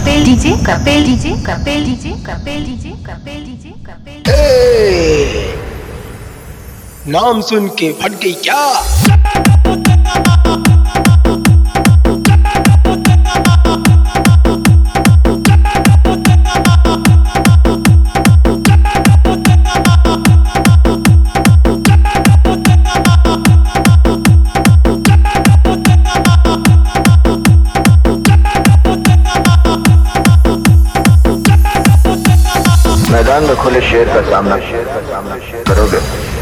Kapil DJ Kapil DJ Kapil DJ Kapil DJ Kapil DJ Kapil. नाम सुन के फट गई क्या? मैदान में खुले शेर का सामना करोगे।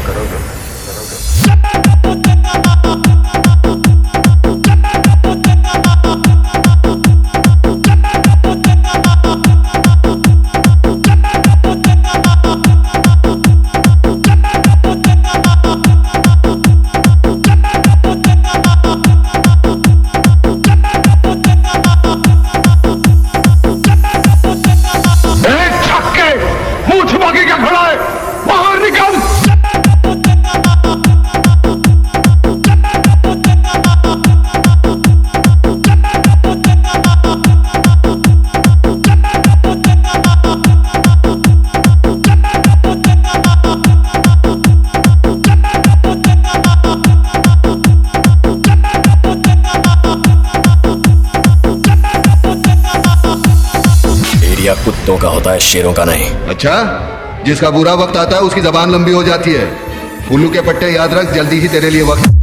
कुत्तों का होता है, शेरों का नहीं। अच्छा, जिसका बुरा वक्त आता है उसकी जबान लंबी हो जाती है। उल्लू के पट्टे याद रख, जल्दी ही तेरे लिए वक्त।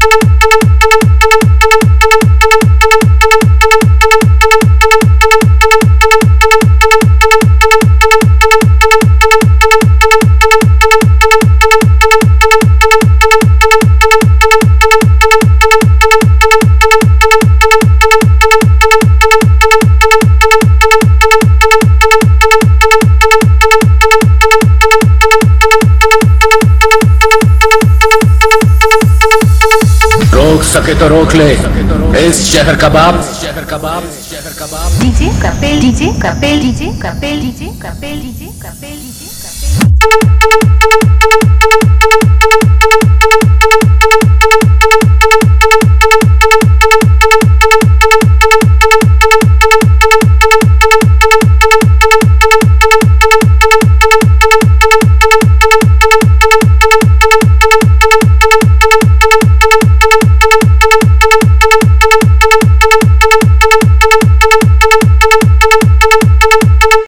रोक सके तो रोक ले इस शहर का बाप। DJ Kapil DJ Kapil DJ Kapil DJ Kapil DJ Kapil DJ.